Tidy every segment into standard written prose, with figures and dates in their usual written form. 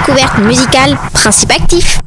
découverte musicale, Principe actif.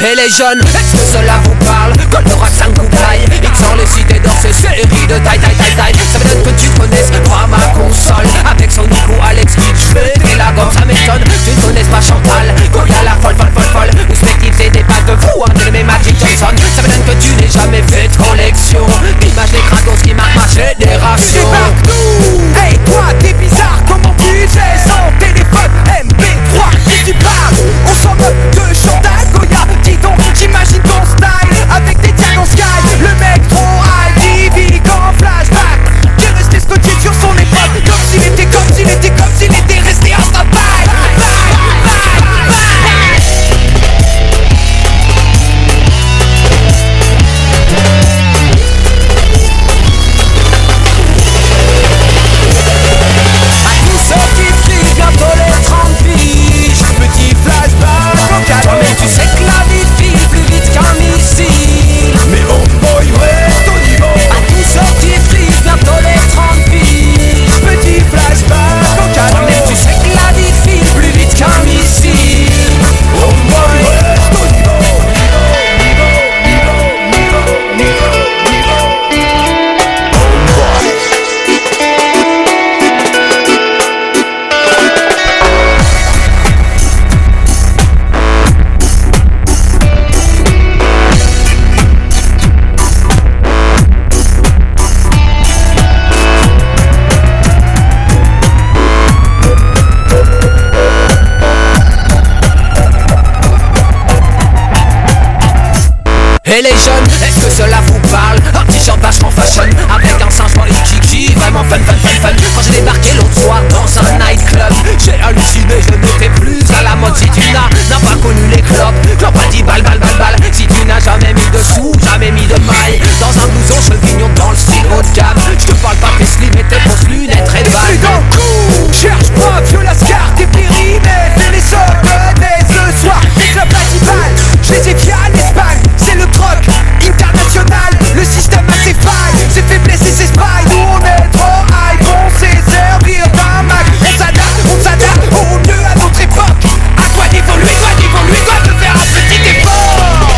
Et les jeunes, est-ce que cela vous parle? Goldorak 5 coups d'ail, XOR les cités d'or, ces séries de taille. Ça m'étonne que tu connaisses pas ma console. Avec son Nico, Alex Kidd, j'fais la gomme, ça m'étonne. Tu ne connaisses pas Chantal, Goya la folle. Ou Spective, c'est des pas de fou, hein, de mes Magic Johnson. Ça m'étonne que tu n'aies jamais fait de collection d'images des crados qui marquent ma génération. Débarque-nous! Hey toi, t'es bizarre, comment tu fais sans téléphone MP3? Si tu parles, on s'en moque de Chantal Goya. Dis donc, j'imagine ton style avec des diamants sky. Le mec trop high, vit comme flashback. Qui est resté scotché sur son époque, comme s'il était resté en stand-by. Toi-même tu sais que la vie file plus vite qu'un missile. Mais oh boy, reste au niveau. À tous ceux qui frisent bientôt les 30 piges. Petit flashback au cadeau. Toi-même tu sais que la vie file plus vite qu'un missile. Oh boy, reste au niveau. Et les jeunes, est-ce que cela vous parle? Un t-shirt vachement fashion, avec un singe dans les kiki, vraiment fun. Quand j'ai débarqué l'autre soir dans un nightclub, j'ai halluciné, je n'étais plus à la mode. Si tu n'as pas connu les clopes a dit balle. Si tu n'as jamais mis de sous, jamais mis de maille dans un blouson chevignon dans le style haut de gamme. Je te parle pas tes slim et tes fausses lunettes Ray-Ban. C'est dans le coup, cherche pas, vieux lascar, t'es périmètre. Fais les soldats ce soir, les clubs à 10 balles. Je les ai via l'Espagne, c'est le troc international. Le système a ses failles, ses faiblesses et ses failles. Nous on est trop high, on sait servir d'un Mac. On s'adapte au mieux à notre époque. À quoi d'évoluer, doit te faire un petit effort.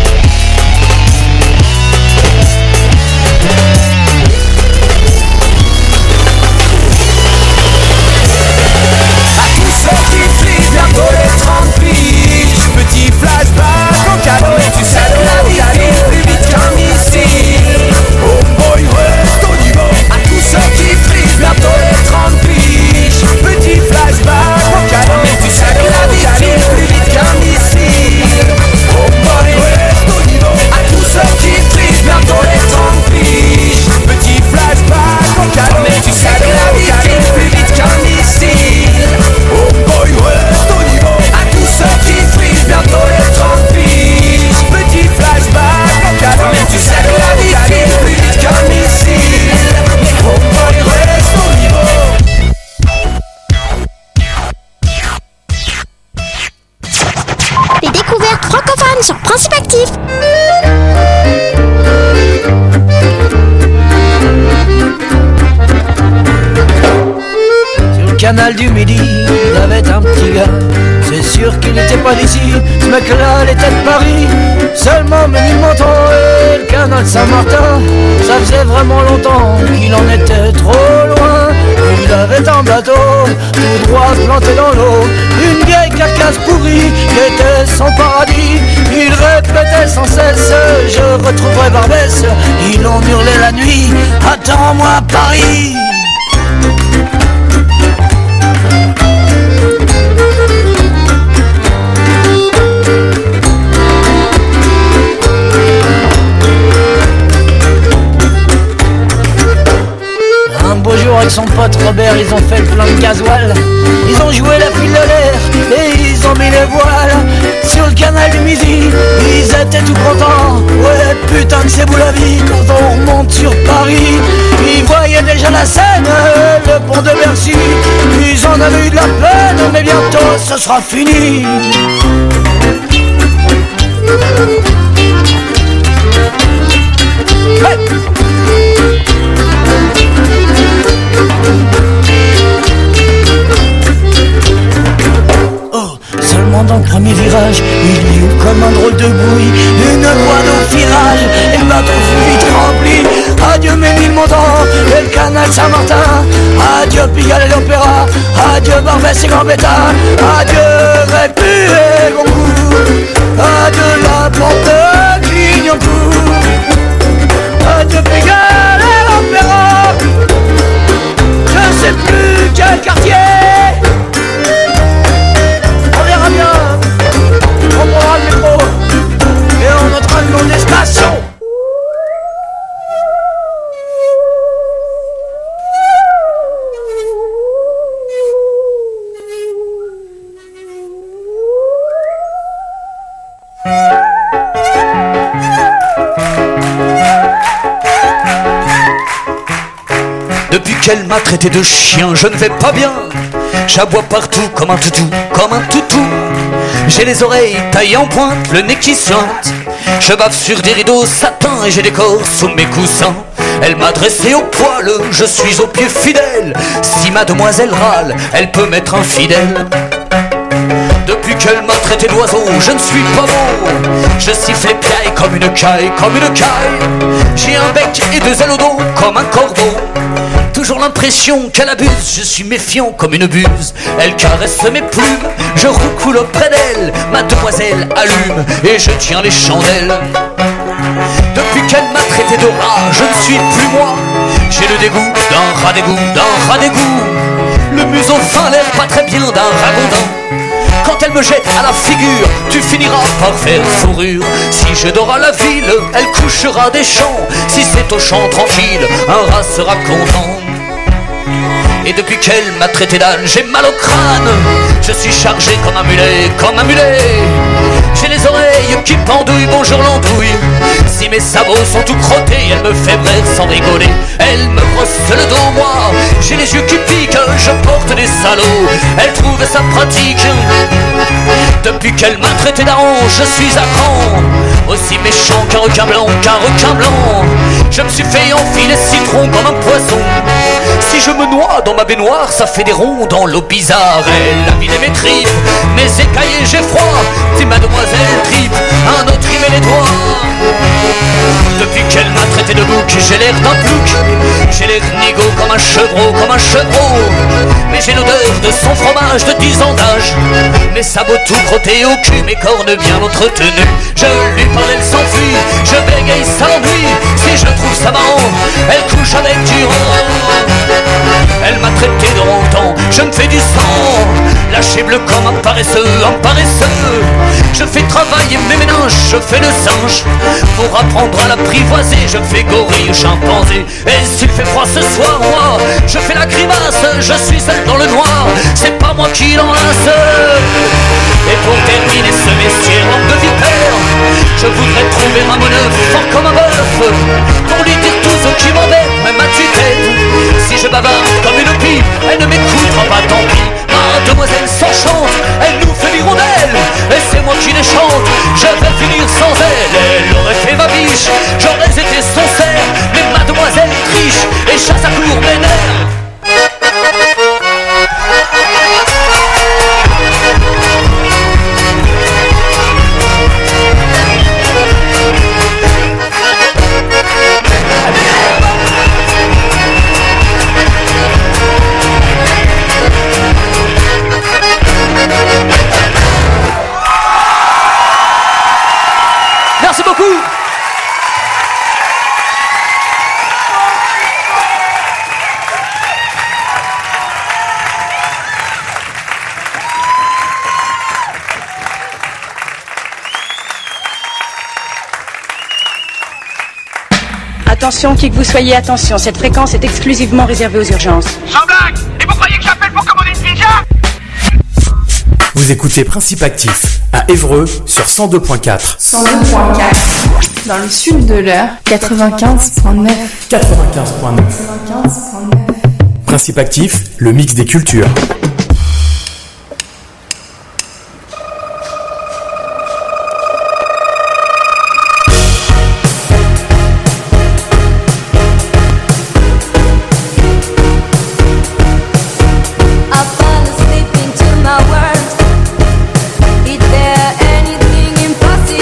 À tous ceux qui frisent bientôt les 30 piges. Petit flashback au cadeau. Mais tu sais que la vie file plus vite qu'un missile. Oh boy, reste au niveau. À tous ceux qui frisent bientôt les 30 piges. Petit flashback au cadeau. Mais tu sais que la vie file plus vite qu'un missile. Oh boy, reste au niveau. À tous ceux qui frisent bientôt les 30 piges. Petit flashback au cadeau. Mais tu sais que la vie file plus vite qu'un missile. Oh boy, reste au niveau. À tous ceux qui frisent bientôt les 30 piges. Petit flashback au cadeau. Mais tu sais que la vie file plus vite qu'un missile. Oh boy, reste au niveau. Les découvertes francophones sur Principe Actif. Sur le canal du Midi, il y avait un petit gars. C'est sûr qu'il n'était pas d'ici, ce mec-là, il était de Paris. Seulement Menilmontant et le canal Saint-Martin, ça faisait vraiment longtemps qu'il en était trop loin. Il avait un bateau, tout droit planté dans l'eau, une vieille carcasse pourrie qui était son paradis. Il répétait sans cesse, je retrouverai Barbès. Ils ont hurlé la nuit, attends-moi Paris. Un beau jour avec son pote Robert, ils ont fait le plein de gasoil. Ils ont joué la file de l'air et ils ont mis les voiles sur le canal du Midi. Ils étaient tout contents, ouais putain que c'est beau la vie. Quand on remonte sur Paris, ils voyaient déjà la Seine, le pont de Bercy. Ils en avaient eu de la peine, mais bientôt ce sera fini. Hey! Oh, seulement dans le premier virage, il y eut comme comme un drôle de bouille. Une boîte au virage et le bateau fut vite rempli. Adieu Ménilmontant et le canal Saint-Martin. Adieu Pigalle et l'Opéra. Adieu Barbès et Gambetta. Adieu Répu et Goncourt. Adieu la porte de Clignancourt. Adieu Pigalle et l'Opéra. Je sais plus quel quartier. On verra bien. On prendra le métro et on notera le nom des stations. Depuis qu'elle m'a traité de chien, je ne vais pas bien. J'aboie partout comme un toutou, comme un toutou. J'ai les oreilles taillées en pointe, le nez qui suinte. Je bave sur des rideaux satin et j'ai des corps sous mes coussins. Elle m'a dressé au poil, je suis aux pieds fidèles. Si mademoiselle râle, elle peut m'être infidèle. Depuis qu'elle m'a traité d'oiseau, je ne suis pas beau. Je siffle les piailles comme une caille, comme une caille. J'ai un bec et deux ailes au dos comme un corbeau. Toujours l'impression qu'elle abuse, je suis méfiant comme une buse. Elle caresse mes plumes, je roucoule auprès d'elle. Mademoiselle allume et je tiens les chandelles. Depuis qu'elle m'a traité de rat, je ne suis plus moi. J'ai le dégoût d'un rat d'égout, d'un rat d'égout. Le museau fin l'air pas très bien d'un ragondin. Quand elle me jette à la figure, tu finiras par faire fourrure. Si je dors à la ville, elle couchera des champs. Si c'est au champ tranquille, un rat sera content. Et depuis qu'elle m'a traité d'âne, j'ai mal au crâne. Je suis chargé comme un mulet, comme un mulet. J'ai les oreilles qui pendouillent, bonjour l'andouille. Si mes sabots sont tout crottés, elle me fait brère sans rigoler. Elle me brosse le dos, moi, j'ai les yeux qui piquent. Je porte des salauds, elle trouve ça pratique. Depuis qu'elle m'a traité d'aron, je suis à cran. Aussi méchant qu'un requin blanc, qu'un requin blanc. Je me suis fait enfiler citron comme un poisson. Si je me noie dans ma baignoire, ça fait des ronds dans l'eau bizarre. Elle a vidé mes tripes, mes écaillés, j'ai froid. Si mademoiselle tripe, un autre y met les doigts. Depuis qu'elle m'a traité de bouc, j'ai l'air d'un plouc. J'ai l'air nigaud comme un chevreau, comme un chevreau. Mais j'ai l'odeur de son fromage de 10 ans d'âge. Mes sabots tout crottés au cul, mes cornes bien entretenues. Je lui parle, elle s'enfuit, je bégaye, ça l'ennuie. Si je trouve ça marrant, elle couche avec du Elle m'a traité de rontan, je me fais du sang. Lâché bleu comme un paresseux, un paresseux. Je fais travailler mes méninges, je fais le singe. Pour apprendre à l'apprivoiser, je fais gorille, chimpanzé. Et s'il fait froid ce soir, moi, je fais la grimace. Je suis seul dans le noir, c'est pas moi qui l'enlace. Et pour terminer ce messier manque de vipère, je voudrais trouver un monneuf fort comme un bœuf. Pour lui dire tout ce qui m'embête, même à tue-tête. Si je bavarde comme une pipe, elle ne m'écoutera pas, tant pis. Mademoiselle s'enchante, elle nous fait l'hirondelle. Et c'est moi qui les chante, je vais finir sans elle. Elle aurait fait ma biche, j'aurais été son cerf. Mais mademoiselle triche et chasse à court mes nerfs. Merci beaucoup. Attention, qui que vous soyez, attention, cette fréquence est exclusivement réservée aux urgences. Sans blague. Et vous croyez que j'appelle pour commander une pizza? Vous écoutez Principe Actif à Évreux sur 102.4. 102.4. Dans le sud de l'Eure, 95.9. 95.9. Principe Actif, le mix des cultures. Impossible.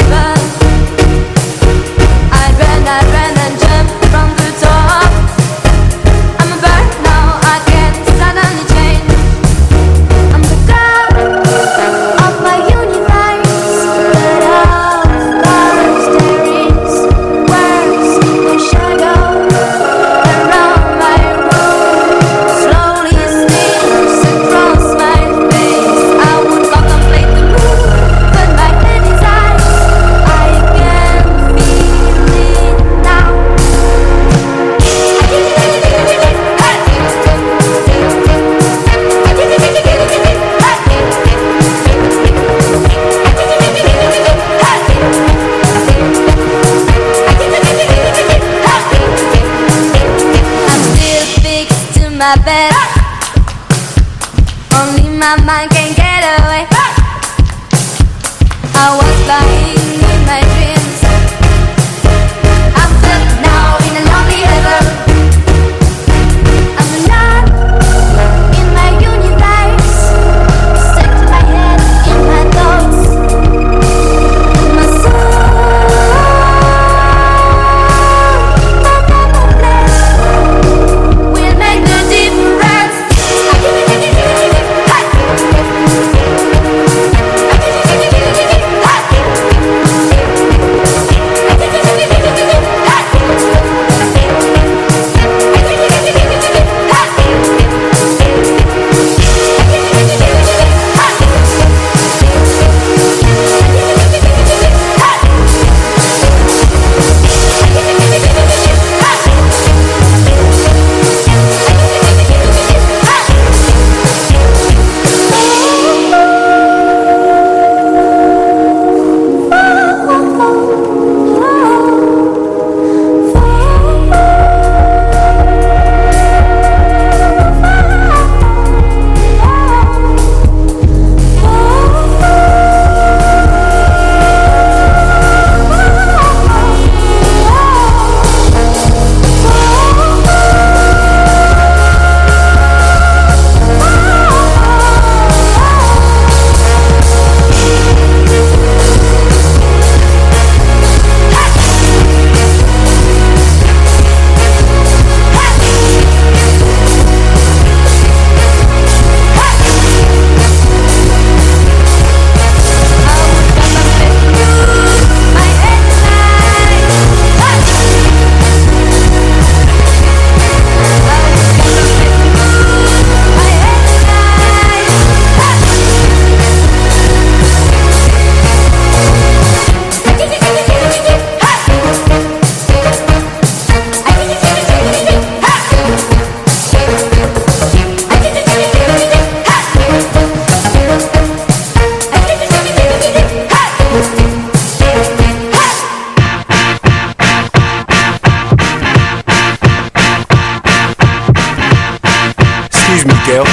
girl.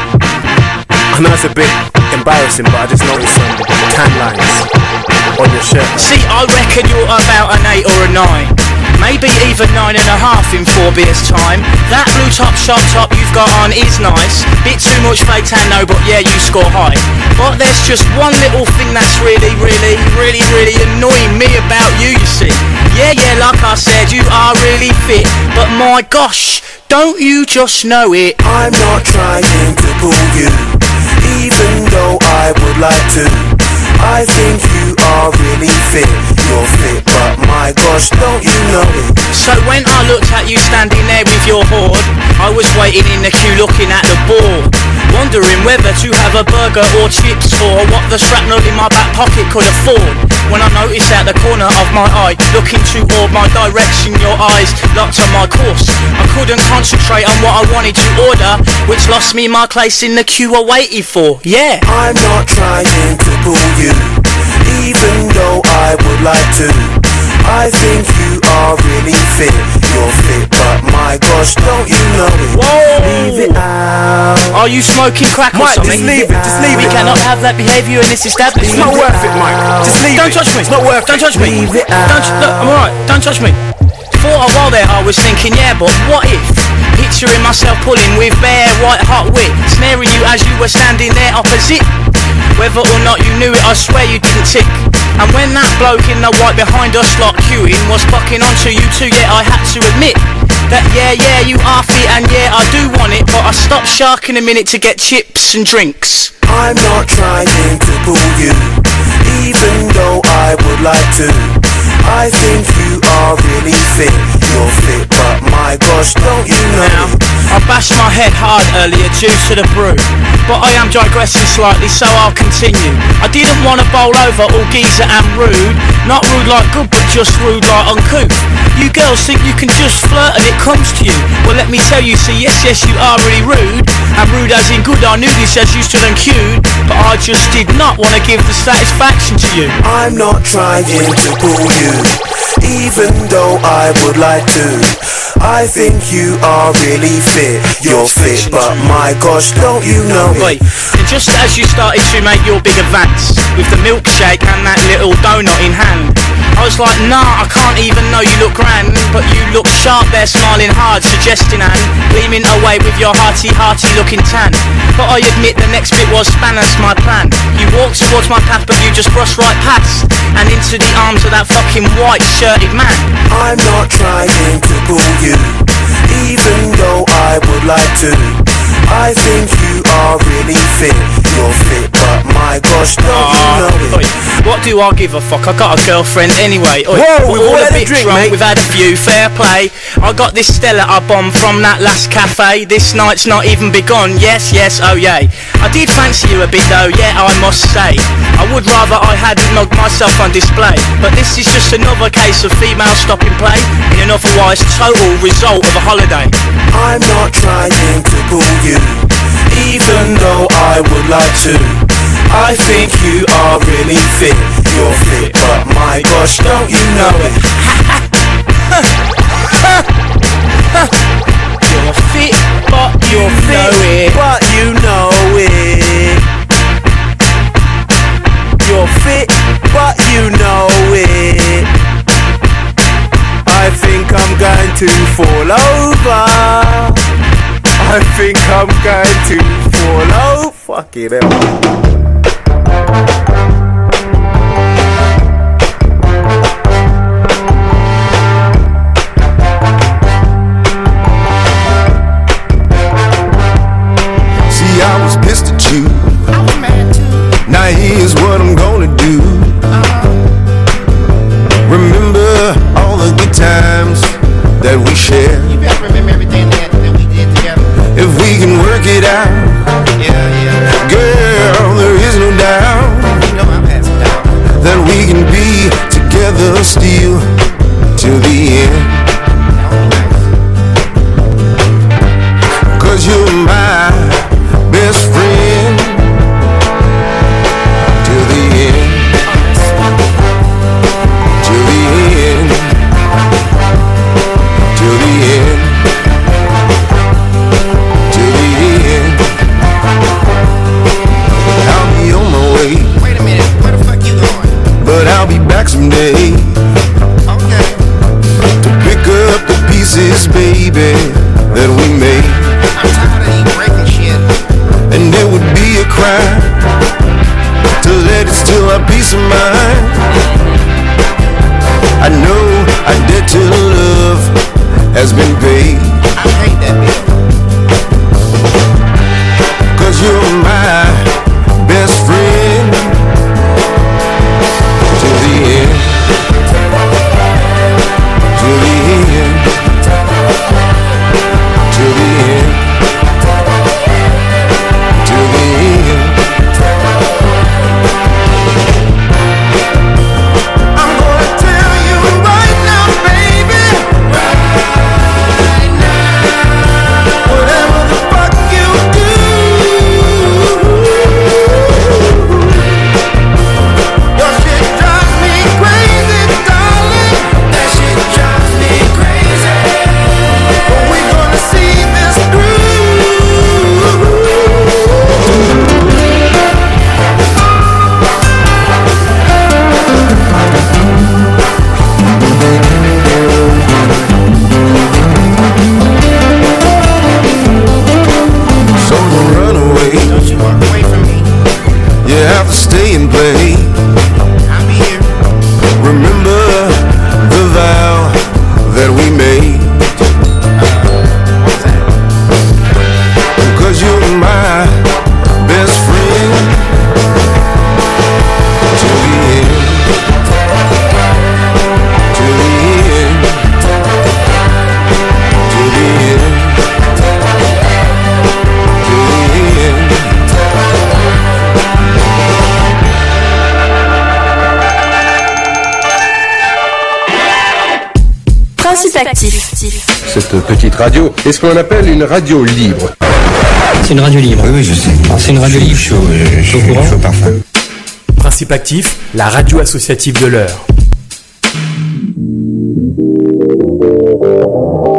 I know it's a bit embarrassing, but I just noticed some tan lines on your shirt. See, I reckon you're about an 8 or a 9. Maybe even 9.5 in 4 beers time. That blue top short top you've got on is nice. Bit too much fake tan though, but yeah, you score high. But there's just one little thing that's really annoying me about you, you see. Yeah, like I said, you are really fit, but my gosh, don't you just know it? I'm not trying to pull you, even though I would like to. I think you are really fit. You're fit, but my gosh, don't you know it? So when I looked at you standing there with your hoard, I was waiting in the queue looking at the board, wondering whether to have a burger or chips, or what the shrapnel in my back pocket could afford. When I noticed out the corner of my eye, looking toward my direction, your eyes locked on my course. I couldn't concentrate on what I wanted to order, which lost me my place in the queue I waited for. Yeah, I'm not trying to pull you, even though I would like to. I think you are really fit. You're fit, but my gosh, don't you know it? Whoa! Leave it out. Are you smoking crack or Mike, something? just leave it, just leave We it. cannot have that behaviour in this establishment. It's not worth it, Mike. Just leave Don't it. touch me. It's not worth Don't it. touch me. Leave it out. Look, I'm alright. Don't touch me. For a while there I was thinking, yeah, but what if? Picturing myself pulling with bare white hot wit, snaring you as you were standing there opposite. Whether or not you knew it, I swear you didn't tick. And when that bloke in the white behind us lot queuing was fucking onto you too, yeah, I had to admit that yeah, you are fit and yeah, I do want it, but I stopped sharking a minute to get chips and drinks. I'm not trying to pull you, even though I would like to. I think you are really fit. You're fit, but my gosh, don't you know? Now, I bashed my head hard earlier due to the brew, but I am digressing slightly, so I'll continue. I didn't want to bowl over all geezer and rude. Not rude like good, but just rude like uncouth. You girls think you can just flirt and it comes to you. Well, let me tell you, see, yes, you are really rude. And rude as in good, I knew this as you stood and queued, but I just did not want to give the satisfaction to you. I'm not trying to pull you, even though I would like to. I think you are really fit. You're fit, but my gosh, don't you know it? And just as you started to make your big advance with the milkshake and that little donut in hand, I was like, nah, I can't even know you look grand. But you look sharp there, smiling hard, suggesting and gleaming away with your hearty looking tan. But I admit the next bit was Spanish, my plan. You walked towards my path, but you just brushed right past and into the arms of that fucking white shirted man. I'm not trying to pull you, even though I would like to. I think you are really fit. You're fit, but my gosh, don't you know it? What do I give a fuck? I got a girlfriend anyway. Whoa, we've all had a drink, mate. We've had a few, fair play. I got this Stella I bombed from that last cafe. This night's not even begun. Yes, oh yay. I did fancy you a bit though, yeah, I must say. I would rather I hadn't mugged myself on display. But this is just another case of female stopping play in an otherwise total result of a holiday. I'm not trying to pull you, even though I would like to. I think you are really fit. You're fit, but my gosh, don't you know it? You're fit, but you know it. But you know it. You're fit, but you know it. I think I'm going to fall over. I think I'm going to fall over. Fuck it up. I was pissed at you. I was mad too. Now here's what I'm gonna do. Remember all the good times that we shared. You better remember everything that we did together. If we can work it out, yeah. Girl, there is no doubt, you know I'm passing down, that we can be together still till the end. Cause you're my best friend till the end, till the end, till the end, till the end. I'll be on my way. Wait a minute, where the fuck you going? But I'll be back someday. Okay. To pick up the pieces, baby, that we made. I'm tired of you breaking shit. And it would be a crime to let it steal our peace of mind. I know our debt to love has been paid. I hate that bill. Cause you're my best friend till the end, till the end, till the end, till the end. I'm gonna tell you right now, baby, right now, whatever the fuck you do, your shit drives me crazy, darling. That shit drives me crazy. But we're gonna see this through. So don't run away. Don't you walk away from me. You have to stay and play. I'll be here. Remember the vow that we made. What's that? Cause you're my best friend till the end, till the end, till the end, till the end. Principe actif. Cette petite radio est ce qu'on appelle une radio libre. C'est une radio libre. Oui, je sais. C'est une radio libre. Je suis au courant. Parfum. Principe actif, la radio associative de l'heure. Thank